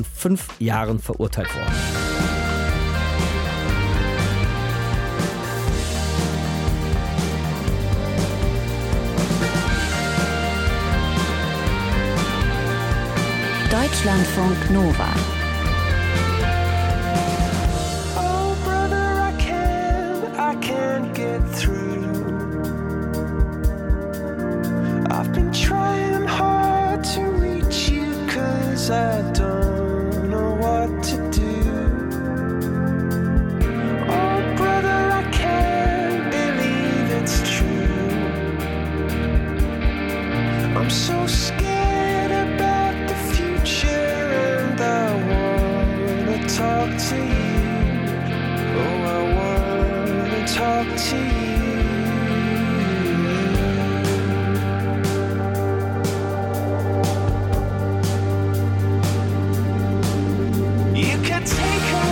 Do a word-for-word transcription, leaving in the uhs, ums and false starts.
fünf Jahren verurteilt worden. Deutschlandfunk Nova. Oh brother, I can't, I can't get through. I've been trying hard to reach you, 'cause I don't know what to do. Oh brother, I can't believe it's true. I'm so scared about the future, and I wanna talk to you. Oh, I wanna talk to you. You could take away